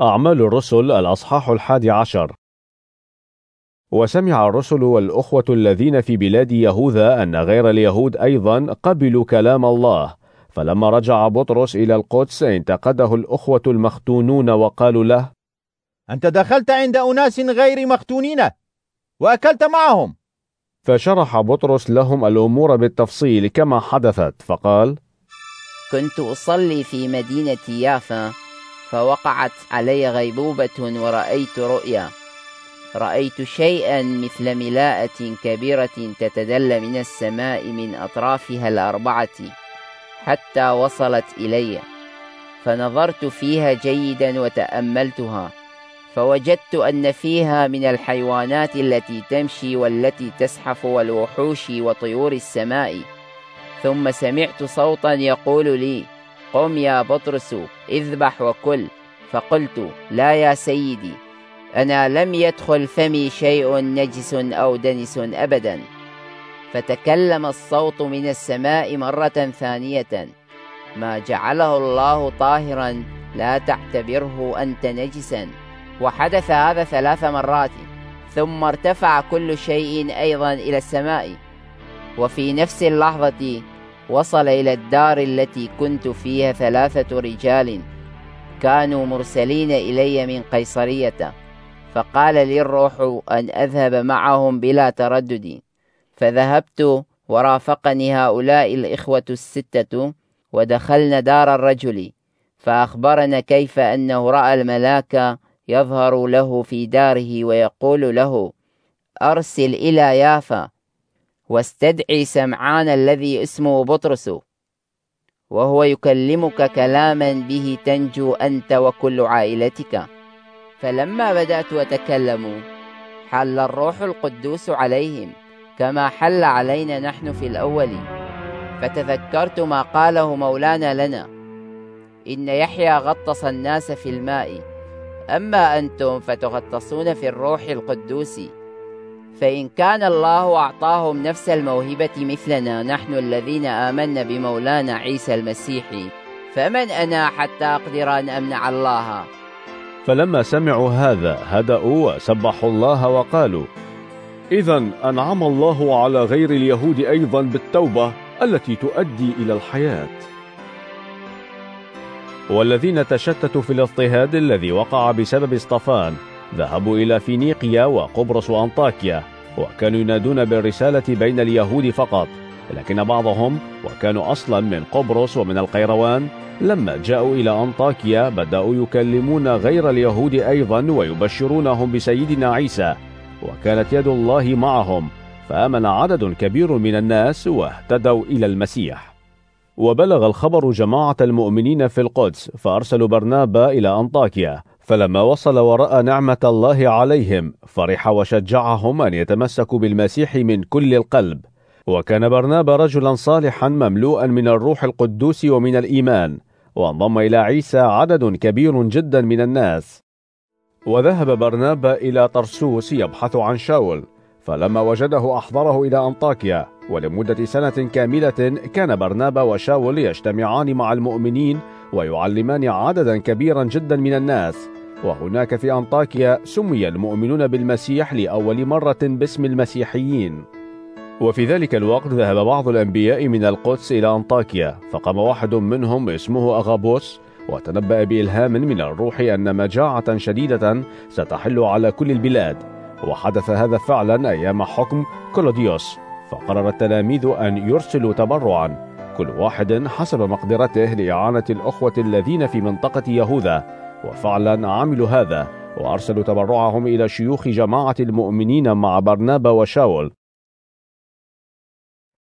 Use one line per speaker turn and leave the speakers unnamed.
أعمال الرسل الأصحاح 11. وسمع الرسل والأخوة الذين في بلاد يهوذا أن غير اليهود أيضا قبلوا كلام الله، فلما رجع بطرس إلى القدس انتقده الأخوة المختونون وقالوا له:
أنت دخلت عند أناس غير مختونين وأكلت معهم.
فشرح بطرس لهم الأمور بالتفصيل كما حدثت، فقال:
كنت أصلي في مدينة يافا، فوقعت علي غيبوبة ورأيت رؤيا. رأيت شيئا مثل ملاءة كبيرة تتدلى من السماء من أطرافها 4 حتى وصلت إلي، فنظرت فيها جيدا وتأملتها، فوجدت أن فيها من الحيوانات التي تمشي والتي تزحف والوحوش وطيور السماء. ثم سمعت صوتا يقول لي: قم يا بطرس، اذبح وكل. فقلت: لا يا سيدي، أنا لم يدخل فمي شيء نجس أو دنس أبدا. فتكلم الصوت من السماء مرة ثانية: ما جعله الله طاهرا لا تعتبره أنت نجسا. وحدث هذا 3 مرات، ثم ارتفع كل شيء أيضا إلى السماء. وفي نفس اللحظة وصل إلى الدار التي كنت فيها 3 رجال كانوا مرسلين إلي من قيصرية، فقال لي الروح أن أذهب معهم بلا تردد. فذهبت ورافقني هؤلاء الإخوة 6 ودخلنا دار الرجل، فأخبرنا كيف أنه رأى الملاك يظهر له في داره ويقول له: أرسل إلى يافا واستدعي سمعان الذي اسمه بطرس، وهو يكلمك كلاما به تنجو أنت وكل عائلتك. فلما بدأت أتكلم حل الروح القدوس عليهم كما حل علينا نحن في الأول. فتذكرت ما قاله مولانا لنا: إن يحيى غطس الناس في الماء، أما أنتم فتغطسون في الروح القدوس. فإن كان الله أعطاهم نفس الموهبة مثلنا نحن الذين آمنا بمولانا عيسى المسيح، فمن أنا حتى أقدر أن أمنع الله؟
فلما سمعوا هذا هدأوا وسبحوا الله وقالوا: إذن أنعم الله على غير اليهود أيضا بالتوبة التي تؤدي إلى الحياة. والذين تشتتوا في الاضطهاد الذي وقع بسبب اسطفان ذهبوا إلى فينيقيا وقبرص وأنطاكيا، وكانوا ينادون بالرسالة بين اليهود فقط. لكن بعضهم، وكانوا أصلا من قبرص ومن القيروان، لما جاءوا إلى أنطاكيا بدأوا يكلمون غير اليهود أيضا ويبشرونهم بسيدنا عيسى، وكانت يد الله معهم، فآمن عدد كبير من الناس واهتدوا إلى المسيح. وبلغ الخبر جماعة المؤمنين في القدس، فأرسلوا برنابا إلى أنطاكيا. فلما وصل ورأى نعمة الله عليهم فرح وشجعهم أن يتمسكوا بالمسيح من كل القلب. وكان برنابا رجلا صالحا مملوءا من الروح القدوس ومن الإيمان، وانضم إلى عيسى عدد كبير جدا من الناس. وذهب برنابا إلى طرسوس يبحث عن شاول، فلما وجده أحضره إلى أنطاكيا. ولمدة 1 كاملة كان برنابا وشاول يجتمعان مع المؤمنين ويعلمان عددا كبيرا جدا من الناس. وهناك في أنطاكيا سمي المؤمنون بالمسيح لأول مرة باسم المسيحيين. وفي ذلك الوقت ذهب بعض الأنبياء من القدس إلى أنطاكيا، فقام واحد منهم اسمه أغابوس وتنبأ بإلهام من الروح أن مجاعة شديدة ستحل على كل البلاد. وحدث هذا فعلا أيام حكم كلوديوس، فقرر التلاميذ أن يرسلوا تبرعا كل واحد حسب مقدرته لإعانة الأخوة الذين في منطقة يهوذا. وفعلا عملوا هذا، وأرسلوا تبرعهم إلى شيوخ جماعة المؤمنين مع برنابا وشاول.